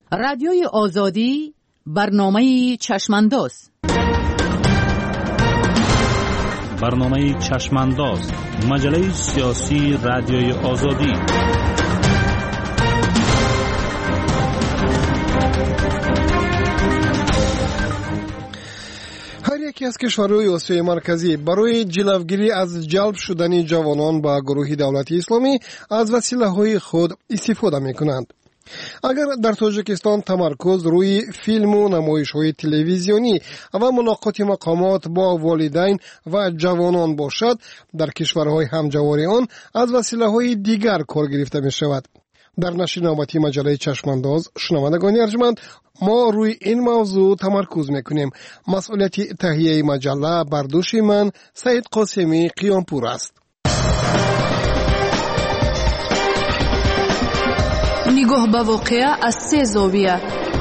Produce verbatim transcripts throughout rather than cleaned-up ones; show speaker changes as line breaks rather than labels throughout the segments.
رادیوی آزادی برنامه چشمانداز.
برنامه چشمانداز، مجله سیاسی رادیوی آزادی.
هر یکی از کشورهای آسیای مرکزی برای جلوگیری از جلب شدن جوانان به گروه دولت اسلامی از وسیله‌های خود استفاده می‌کنند. اگر در تاجیکستان تمرکز روی فیلم و نمایش‌های تلویزیونی و ملاقات مقامات با والدین و جوانان باشد، در کشورهای همجوار آن از وسیله‌های دیگر کار گرفته می‌شود. در نشر نامتی مجله چشمانداز شنوندگان ارجمند، ما روی این موضوع تمرکز میکنیم. مسئولیت تهیه مجله بر دوش من سید قاسمی قیامپور است.
نگاه به واقعه از سه زاویه.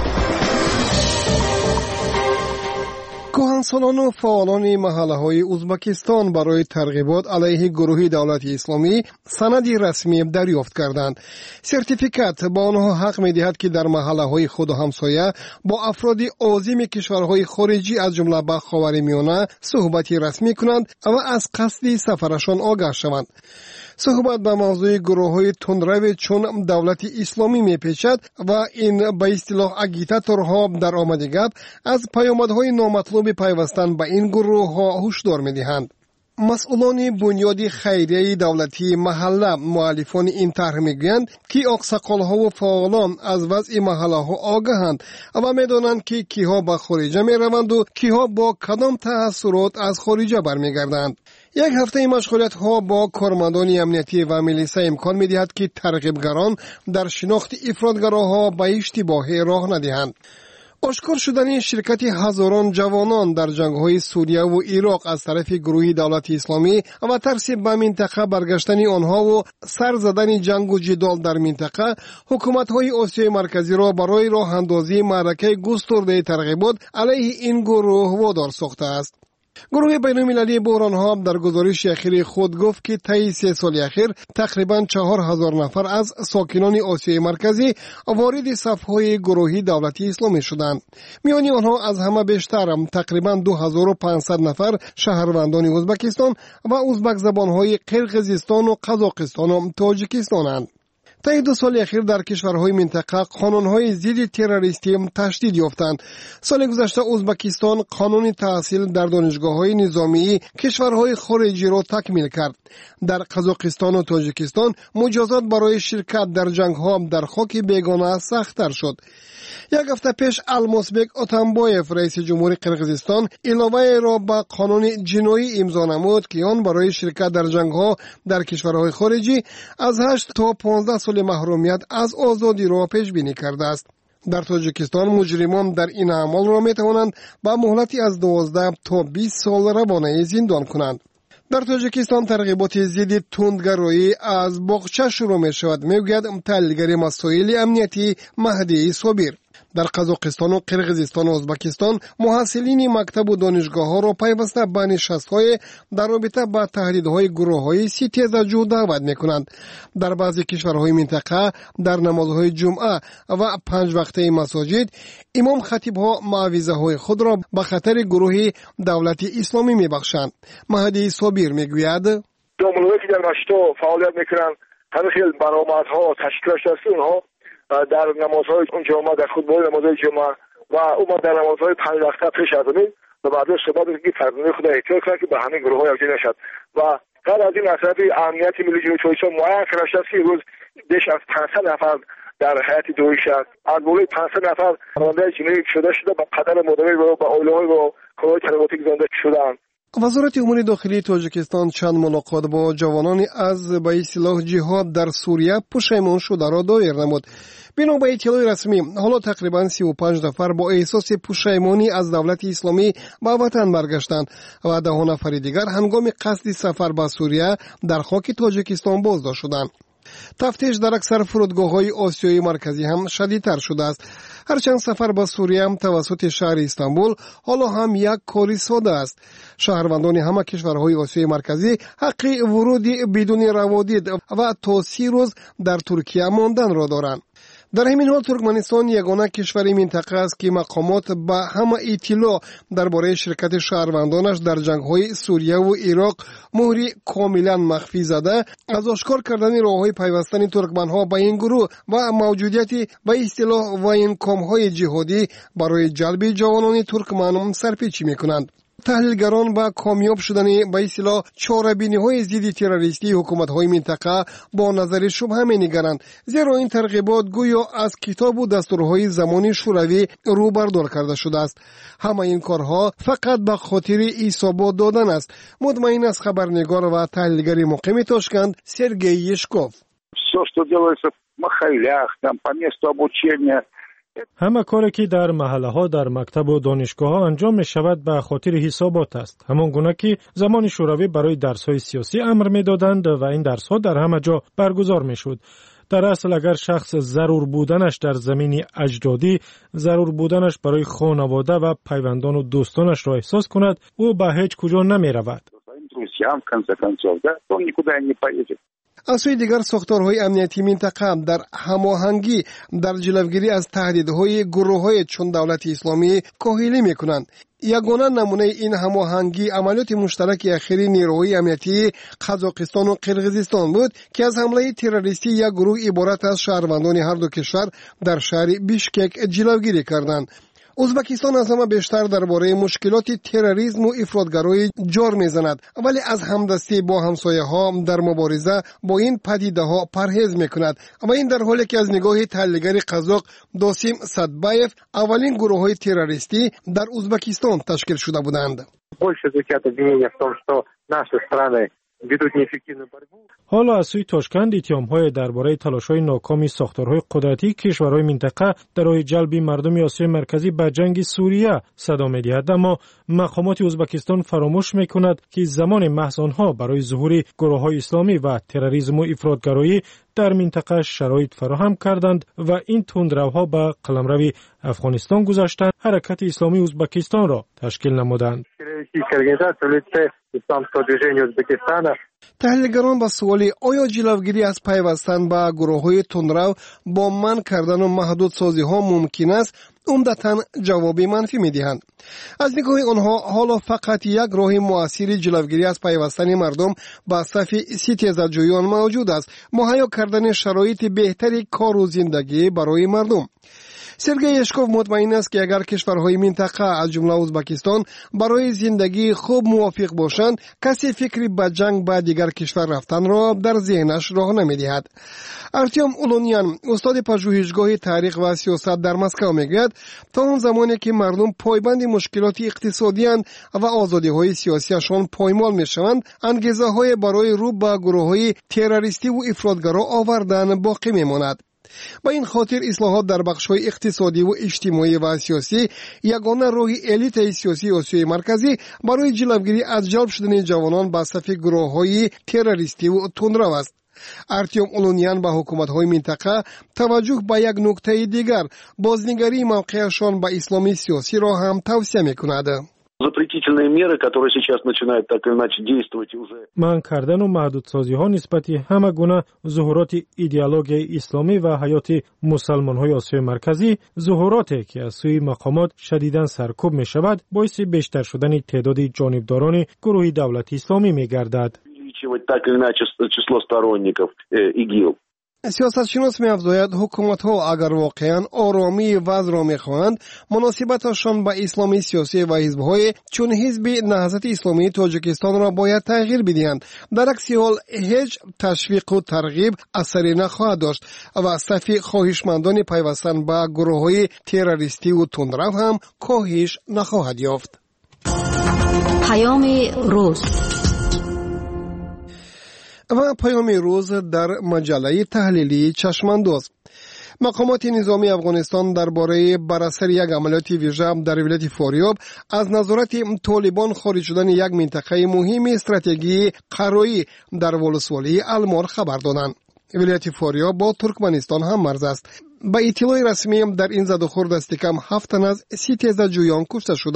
کهنسالان و فعالان محله‌های ازبکستان برای ترغیبات علیه گروه دولت اسلامی سندی رسمی دریافت کردند. سرتیفیکات با آنها حق می‌دهد که در محله‌های خود و همسایه با افراد عازم کشورهای خارجی از جمله با خاورمیانه صحبتی رسمی کنند و از قصد سفرشان آگاه شوند. صحبت به موضوع گروه‌های تندرو چون دولت اسلامی می‌پیچد و این به اصطلاح اگیتاتورها در آمده گپ از پیامدهای نامطلوب پیوستن به این گروه‌ها هشدار می‌دهند. مسئولان بنیاد خیریه دولتی محله مؤلفان این طرح میگویند که آقساقال‌ها و فعالان از وضع محله‌ها آگاهند و می‌دانند که کیها به خارجه می‌روند و کیها با کدام تأثیرات از خارجه برمیگردند. یک هفته مشغولیت ها با کارمندان امنیتی و میلیسا امکان می دهد که ترغیبگران در شناخت افراطگراها به اشتباه راه ندهند. آشکار شدن شرکت هزاران جوانان در جنگ‌های سوریه و عراق از طرف گروه دولت اسلامی و ترس به منطقه برگشتن آنها و سر زدن جنگ و جدال در منطقه، حکومت‌های آسیای مرکزی را برای راه اندازی معرکه گسترده ترغیبات علیه این گروه وادار ساخته است. گروه بین‌المللی بحران‌ها در گزارش اخیر خود گفت که طی سه سال اخیر تقریباً چهار هزار نفر از ساکنان آسیای مرکزی وارد صف‌های گروه دولت اسلامی شدند. میان آنها از همه بیشتر تقریباً دو هزار و پانصد نفر شهروندان ازبکستان و ازبک زبان‌های قرقیزستان و قزاقستان و تاجیکستانند. طی دو سال اخیر در کشورهای منطقه قانونهای ضد تروریستی تشدید یافتند. سال گذشته ازبکستان قانون تحصیل در دانشگاه‌های نظامی کشورهای خارجی را تکمیل کرد. در قزاقستان و تاجیکستان مجازات برای شرکت در جنگ‌ها در خاک بیگانه سخت‌تر شد. یک هفته پیش الماسبک اتنبایف رئیس جمهور قرقیزستان علاوه را به قانون جنایی امضا نمود که آن برای شرکت در جنگ‌ها در کشورهای خارجی از هشت تا پانزده سال محرومیت از آزادی را پیش بینی کرده است. در تاجیکستان مجرمان در این اعمال را می‌توانند با مهلتی از دوازده تا بیست سال روانه زندان کنند. در تاجیکستان ترغیبات ضد تندگرایی از باغچه شروع می شود، میگوید تحلیلگر مسائل امنیتی مهدی صابر. در قزاقستان و قرقیزستان و ازبکستان محصلین مکتب و دانشگاه ها را پیوسته به نشست‌های در رابطه با تهدیدهای گروه‌های ستیزجو دعوت می‌کنند. در بعضی کشورهای منطقه در نمازهای جمعه و پنج وقته مساجد امام خطیب‌ها معوذه‌های خود را به خطر گروه دولت اسلامی می‌بخشند. مهدی صابر می‌گوید
دامنهایی که در مسجدها فعالیت می‌کنند همه خیلی برآمدها تشکیل شده اونها در نمازهای جمعه در خطبه نمازهای جمعه و اون در نمازهای پنج وقته پیش از این و بعد صحبت که فرزند خدا احتیاط کنند که به همین گروه ها یابجه نشد و قبل از این اصلاحات امنیت ملی جمهوری اسلامی معین کرده است که روز بیش از پانصد نفر در حیات دویش است. از بالای پانصد نفر راننده جنایی شده شده با قدر مداوم و با اولوی و کارهای تروریستی زنده شدند.
وزارت امور داخلی تاجیکستان چند ملاقات با جوانان از به اصطلاح جهاد در سوریه پشیمان شده را دایر نمود. بنا به اطلاع رسمی حالا تقریبا سی و پنج نفر با احساس پشیمانی از دولت اسلامی به وطن برگشتند و ده نفر دیگر هنگام قصد سفر به سوریه در خاک تاجیکستان بازداشت شدند. تفتیش در اکثر فرودگاه‌های آسیای مرکزی هم شدیدتر شده است. هرچند سفر به سوریه هم توسط شهر استانبول حالا هم یک کاری ساده است. شهروندان همه کشورهای آسیای مرکزی حق ورود بدون روادید و تا سی روز در ترکیه ماندن را دارند. در همین حال ترکمنستان یگانه کشور منطقه است که مقامات با همه اطلاع درباره شرکت شهروندانش در جنگ‌های سوریه و عراق مهری کاملا مخفی زده از آشکار کردن راه‌های پیوستن ترکمن‌ها به این گروه و موجودیت به اصطلاح واینکام‌های جهادی برای جلب جوانان ترکمن سرپیچی می‌کنند. تحلیلگران با کامیاب شدن به اصطلاح چاره‌بینی‌های ضد تروریستی حکومت‌های منطقه با نظر شبهه می‌نگرند، زیرا این ترغیبات گویا از کتاب و دستورهای زمان شوروی رو بردار کرده شده است. همه این کارها فقط به خاطر ایثابات دادن است. مطمئن است خبرنگار و تحلیلگر مقیم تاشکند سرگئی یشکوف.
Все, что делается в махалях, там по месту обучения.
همه کاری که در محله ها، در مکتب و دانشگاه ها انجام می شود به خاطر حسابات است. همان گونه که زمان شوروی برای درس های سیاسی امر می دادند و این درس ها در همه جا برگزار می شد. در اصل اگر شخص ضرور بودنش در زمین اجدادی، ضرور بودنش برای خانواده و پیوندان و دوستانش را احساس کند، او به هیچ کجا نمی رود.
از سوی دیگر ساختارهای امنیتی منطقه در هماهنگی در جلوگیری از تهدیدهای گروه‌های چون دولت اسلامی کاهلی می‌کنند. یگانه نمونه این هماهنگی عملیات مشترک اخیر نیروهای امنیتی قزاقستان و قرقیزستان بود که از حمله تروریستی یک گروه عبارت از شهروندان هر دو کشور در شهر بیشکک جلوگیری کردند. ازبکستان از همه بیشتر درباره مشکلات تروریسم و افراطگرایی جار میزند، ولی از همدستی با همسایه ها در مبارزه با این پدیده ها پرهیز میکند و این در حالی که از نگاه تحلیلگر قزاق داسیم صدبایف اولین گروه های تروریستی در ازبکستان تشکیل شده بودند.
حالا از سوی تاشکند اتهام‌های درباره تلاش‌های ناکامی ساختارهای قدرتی کشورهای منطقه در راه جلب مردم آسیای مرکزی به جنگ سوریه صدا می‌دهد، اما مقامات ازبکستان فراموش می‌کند که زمان محض آنها برای ظهور گروه‌های اسلامی و تروریسم و افراطگرایی در منطقه شرایط فراهم کردند و این تندروها به قلمرو افغانستان گذاشتند حرکت اسلامی ازبکستان را تشکیل نمودند.
تحلیلگران با سوالی آیا جلوگیری از پیوستن به گروه‌های تندرو با منع کردن و محدود سازی ها ممکن است عمدتاً جوابی منفی می‌دهند. از نگاه آنها حالا فقط یک راه مؤثر جلوگیری از پیوستن مردم به صف ستیزجویان موجود است، مهیا کردن شرایط بهتری کار و زندگی برای مردم. سرگئی یشکوف مطمئن است که اگر کشورهای منطقه از جمله ازبکستان برای زندگی خوب موافق باشند، کسی فکری به جنگ با دیگر کشور رفتن را در ذهنش راه نمی‌دهد. ارتیوم اولونیان، استاد پژوهشگاه تاریخ و سیاست در مسکو میگوید تا اون زمانی که مردم پایبند مشکلات اقتصادی و آزادی‌های سیاسیشان پایمال میشوند، انگیزه‌های برای رو به گروه‌های تروریستی و افراطگرا آوردن باقی میماند. با این خاطر اصلاحات در بخش‌های اقتصادی و اجتماعی و سیاسی یگانه راه الیت سیاسی آسیای مرکزی برای جلوگیری از جلب شدن جوانان به صف گروه‌های تروریستی و تندرو است. ارتیوم اولونیان با حکومت‌های منطقه توجه به یک نکته دیگر، بازنگری موقعشان به اسلامی سیاسی را هم توصیه می‌کند.
Запретительные меры, которые сейчас начинают так или иначе действовать уже.
من کردن و محدودسازی ها نسبت همه گونه ظهورات ایدئولوژی اسلامی و حیات مسلمان های آسیای مرکزی، ظهوراتی که از سوی مقامات شدیداً سرکوب می شود، باعث بیشتر شدن تعداد جانبداران گروه دولت اسلامی می گردد.
Так или иначе число сторонников ИГИЛ.
سیاستشناس می افزاید حکومت ها اگر واقعا آرامی وضع را می خواهند، مناسبتشان با اسلامی سیاسی و حزب های چون حزب نهضت اسلامی تاجیکستان را باید تغییر بدهند. در عکس حال هیچ تشویق و ترغیب اثری نخواهد داشت و صف خواهشمندان پیوستن به گروه های تروریستی و تندرو هم کاهش نخواهد یافت.
پیام روز
و پیام روز در مجله تحلیلی چشمانداز. مقامات نظامی افغانستان درباره بر اثر یک عملیات ویژه در ولایت فاریاب از نظارت طالبان خارج شدن یک منطقه مهم استراتژی قرایی در ولسوالی المار خبر دادند. ولایت فاریاب با ترکمنستان هم مرز است. با اطلاع رسمی در این زد و خورد دست کم هفت تن از سی تیزجویان کشته شدند.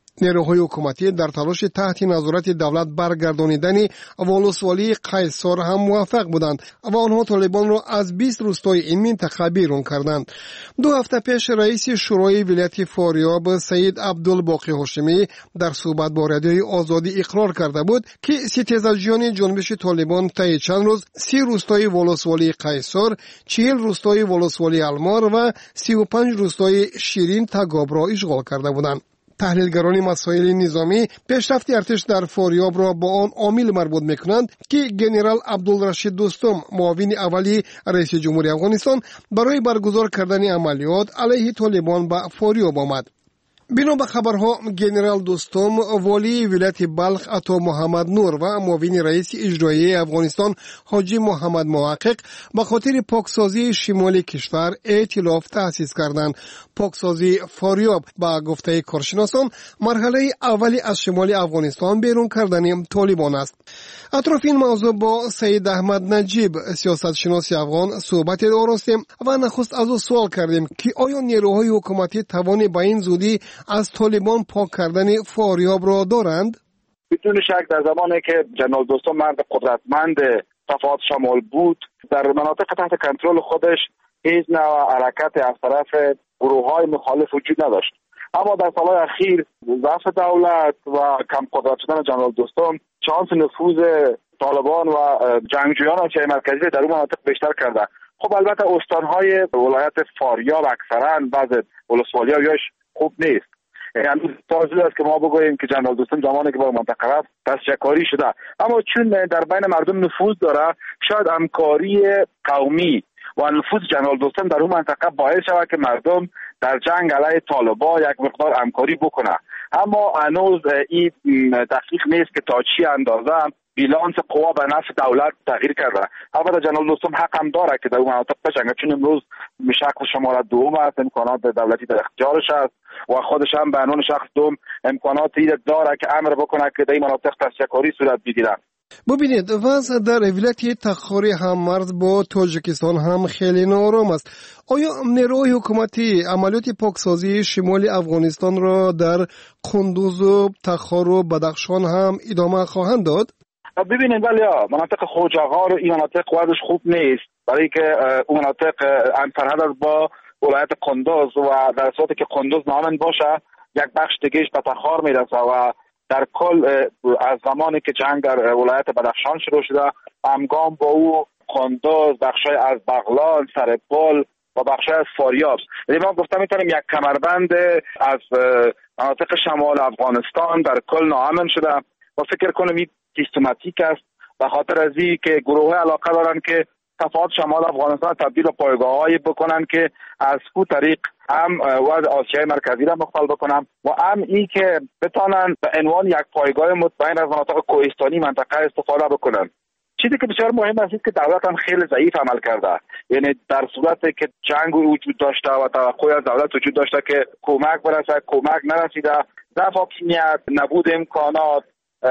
نیروهای حکومتی در تلاش تحت نظارت دولت برگردانیدن ولسوالی قیصر هم موفق بودند و آنها طالبان را از بیست روستای این منطقه بیرون کردند. دو هفته پیش رئیس شورای ولایت فاریاب سید عبدالباقی هاشمی در صحبت با رادیوی آزادی اقرار کرده بود که ستیزجویان جنبش طالبان طی چند روز سی روستای ولسوالی قیصر، چهل روستای ولسوالی المار و سی و پنج روستای شیرین تگاب را اشغال کرده بودند. تحلیلگران مسائل نظامی پیشرفت ارتش در فاریاب را با آن عامل مربوط میکنند که ژنرال عبدالرشید دوستم معاون اولی رئیس جمهوری افغانستان برای برگزار کردن عملیات علیه طالبان به فاریاب آمد. بنا به خبرها ژنرال دوستم والی ولایت بلخ عطا محمد نور و معاون رئیس اجرایی افغانستان حاجی محمد محقق به خاطر پاکسازی شمال کشور ائتلاف تأسیس کردند. پاکسازی فاریاب با گفته کارشناسان مرحله اولی از شمال افغانستان بیرون کردن طالبان است. اطراف این موضوع با سید احمد نجیب سیاستشناس افغان صحبت آراستیم و نخست از او سوال کردیم که آیا نیروهای حکومتی توان به این زودی از طالبان پاک کردن فاریاب را دارند؟
بدون شک در زمانی که جنرال دوستم مرد قدرتمند صفات شمال بود، در مناطق تحت کنترل خودش هیچ نوع حرکت از طرف گروه‌های مخالف وجود نداشت. اما در سالهای اخیر ضعف دولت و کم قدرت شدن جنرال دوستم شانس نفوذ طالبان و جنگجویان آسیای مرکزی در اون مناطق بیشتر کرده. خب البته استانهای ولایت فاریاب اکثرا بعض ولسوالی‌هاش خوب نیست. یعنی تازه است که ما بگوییم که جنرال دوستم زمانی که با منطقه رفت تسجیه‌کاری شده، اما چون در بین مردم نفوذ داره شاید همکاری قومی و نفوذ جنرال دوستم در اون منطقه باعث شود که مردم در جنگ علیه طالبان یک مقدار همکاری بکنه. اما هنوز این دقیق نیست که تا چی اندازه بیلانس قوا به نفع دولت تغییر کرده. البته جنرال دوستم حق هم داره که در اون مناطق بجنگه، چون امروز به شکل شمارت دوم است، امکانات دولتی در اختیارش است و خودش هم به عنوان شخص دوم امکانات داره که امر بکنه که در این مناطق تسجیه‌کاری صورت بگیره.
ببینید وضع در ولایت تخاری هم مرز با تاجیکستان هم خیلی نارام است. آیا نیروهای حکومتی عملیات پاکسازی شمال افغانستان را در قندوز و تخار و بدخشان هم ادامه خواهند داد؟
ببینید ولی مناطق خوجاغار این مناطق وضعش خوب نیست، برای که اون مناطق انفراد است با ولایت قندوز و در صورتی که قندوز نامن باشه یک بخش دیگهش به تخار میرسه و در کل از زمانی که جنگ در ولایت بدخشان شروع شده همگام با او قندوز، بخشای از بغلان، سرپل و بخشای از فاریاب. یعنی ما گفتم میتونیم یک کمربند از مناطق شمال افغانستان در کل ناامن شده و فکر کنم این سیستماتیک است به خاطر از این که گروه علاقه دارن که صفات شمال افغانستان تبدیل به پایگاه‌هایی بکنن که از کو طریق هم وضع آسیای مرکزی را مختل بکنن و هم این که بتانن به عنوان یک پایگاه مطمئن از مناطق کوهستانی منطقه استفاده بکنن. چیزی که بسیار مهم است که دولت هم خیلی ضعیف عمل کرده. یعنی در صورتی که جنگ وجود داشته و توقعی از دولت وجود داشته که کمک برسه، کمک نرسیده، ضعف حاکمیت، نبود امکانات،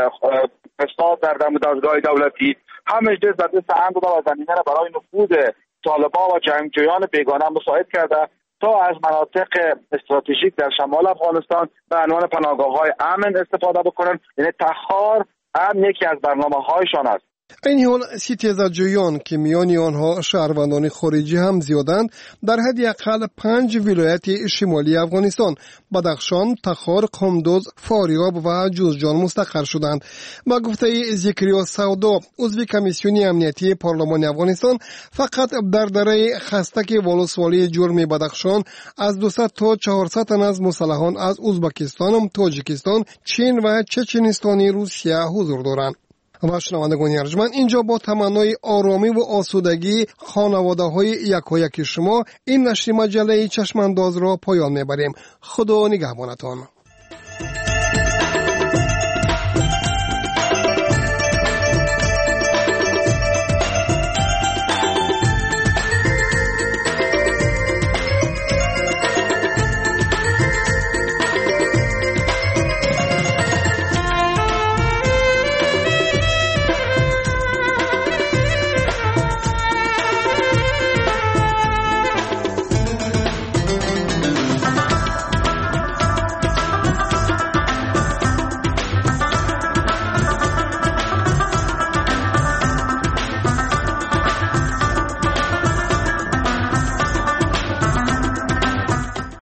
فساد در دستگاه دولتی، همه جز در دست هم بوده و زمینه را برای نفوذ طالبان و جنگجویان بیگانه مساعد کرده تا از مناطق استراتژیک در شمال افغانستان به عنوان پناهگاه‌های امن استفاده بکنن. یعنی تخار هم یکی از برنامه‌هایشان است.
این حال ستیزجویان که میان آنها شهروندان خارجی هم زیادند در حد اقل پنج ولایت شمالی افغانستان بدخشان، تخار، قندوز، فاریاب و جوزجان مستقر شدند. با گفته ذکریا سودا عضو کمیسیون امنیتی پارلمان افغانستان فقط در دره خستک ولسوالی جرم بدخشان از دویست تا چهارصد تن از مسلحان از ازبکستان، تاجیکستان، چین و چچنستان روسیه حضور دارند. و شنوندگان ارجمند اینجا با تمنای آرامی و آسودگی خانواده های یکایک شما این نشر مجله چشمانداز را پایان میبریم. خدا نگهبانتان.